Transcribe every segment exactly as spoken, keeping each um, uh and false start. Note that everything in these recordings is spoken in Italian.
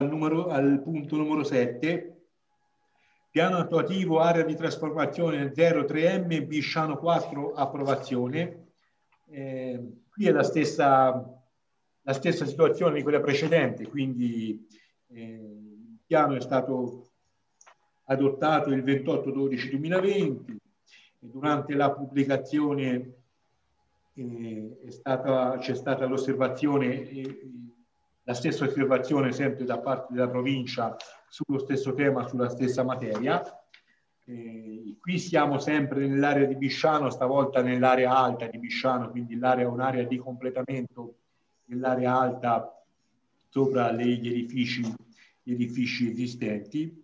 al, numero, al punto numero sette, piano attuativo area di trasformazione zero tre M, Bisciano quattro, approvazione. Eh, qui è la stessa, la stessa situazione di quella precedente, quindi eh, il piano è stato adottato il ventotto dodici duemilaventi e durante la pubblicazione eh, è stata, c'è stata l'osservazione, eh, la stessa osservazione sempre da parte della provincia sullo stesso tema, sulla stessa materia. Eh, qui siamo sempre nell'area di Bisciano, stavolta nell'area alta di Bisciano, quindi l'area è un'area di completamento dell'area alta sopra le, gli, edifici, gli edifici esistenti.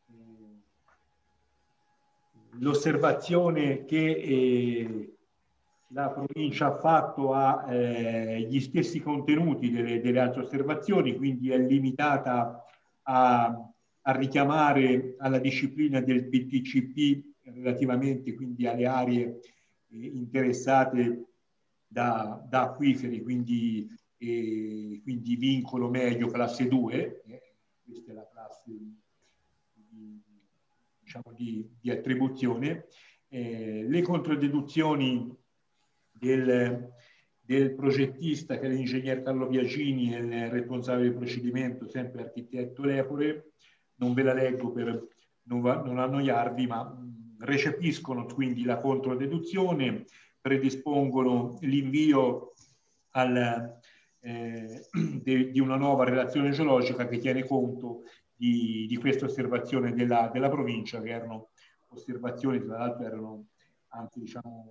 L'osservazione che eh, la provincia ha fatto ha eh, gli stessi contenuti delle, delle altre osservazioni, quindi è limitata a, a richiamare alla disciplina del P T C P relativamente quindi alle aree eh, interessate da, da acquiferi, quindi, eh, quindi vincolo medio classe due, eh, questa è la classe di, diciamo di, di attribuzione. Eh, le controdeduzioni del, del progettista, che è l'ingegner Carlo Biagini, e il responsabile del procedimento, sempre architetto Lepore, non ve la leggo per non, va, non annoiarvi, ma mh, recepiscono quindi la controdeduzione, predispongono l'invio al, eh, de, di una nuova relazione geologica che tiene conto di, di questa osservazione della, della provincia, che erano osservazioni, tra l'altro erano anche, diciamo,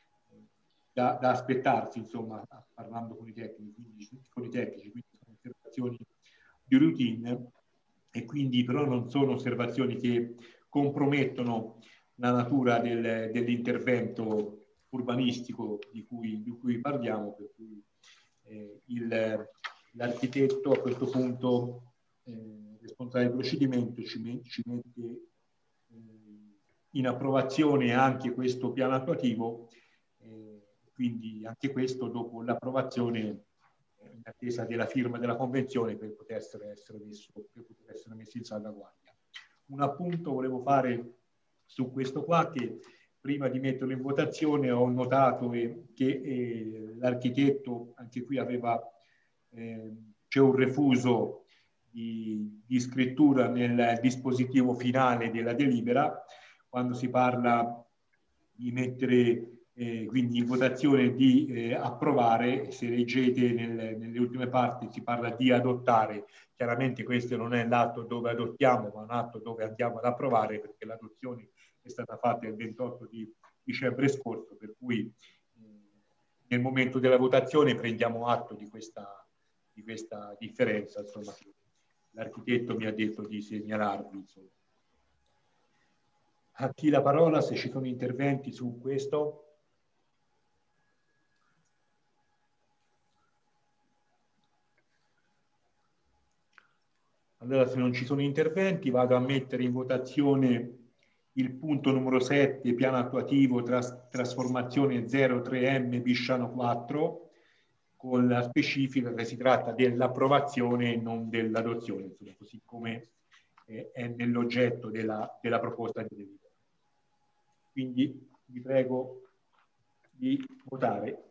da, da aspettarsi, insomma, parlando con i tecnici, quindi, con i tecnici, quindi sono osservazioni di routine, e quindi però non sono osservazioni che compromettono la natura del, dell'intervento urbanistico di cui, di cui parliamo, per cui eh, l'architetto a questo punto, eh, responsabile del procedimento, ci, met, ci mette eh, in approvazione anche questo piano attuativo, eh, quindi anche questo dopo l'approvazione in attesa della firma della convenzione per poter essere, essere, messo, per poter essere messo in salvaguardia. Un appunto volevo fare su questo qua, che prima di metterlo in votazione ho notato eh, che eh, l'architetto anche qui aveva, eh, c'è un refuso di, di scrittura nel dispositivo finale della delibera, quando si parla di mettere eh, quindi in votazione di eh, approvare. Se leggete nel, nelle ultime parti si parla di adottare. Chiaramente questo non è l'atto dove adottiamo, ma un atto dove andiamo ad approvare, perché l'adozione è stata fatta il ventotto di dicembre scorso, per cui eh, nel momento della votazione prendiamo atto di questa, di questa differenza, insomma, che l'architetto mi ha detto di segnalarvi, insomma. A chi la parola, se ci sono interventi su questo? Allora, se non ci sono interventi, vado a mettere in votazione il punto numero sette, piano attuativo tras trasformazione zero tre M Bisciano quattro, con la specifica che si tratta dell'approvazione e non dell'adozione, così come eh, è nell'oggetto della, della proposta di delibera. Quindi vi prego di votare.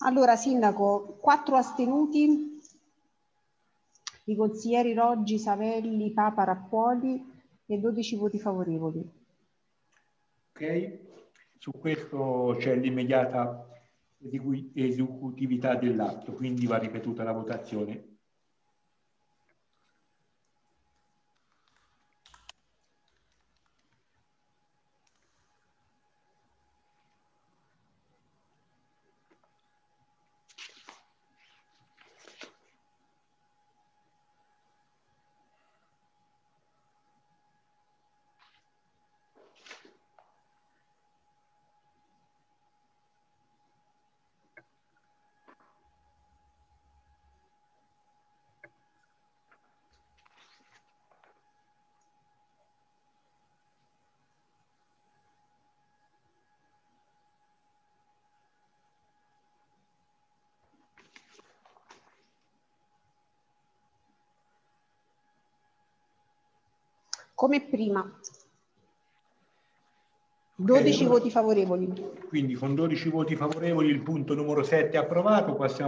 Allora, Sindaco, quattro astenuti, i consiglieri Roggi, Savelli, Papa, Rappuoli e dodici voti favorevoli. Ok, su questo c'è l'immediata esecutività dell'atto, quindi va ripetuta la votazione. Come prima. dodici Okay, allora, voti favorevoli. quindi con dodici voti favorevoli il punto numero sette è approvato. Passiamo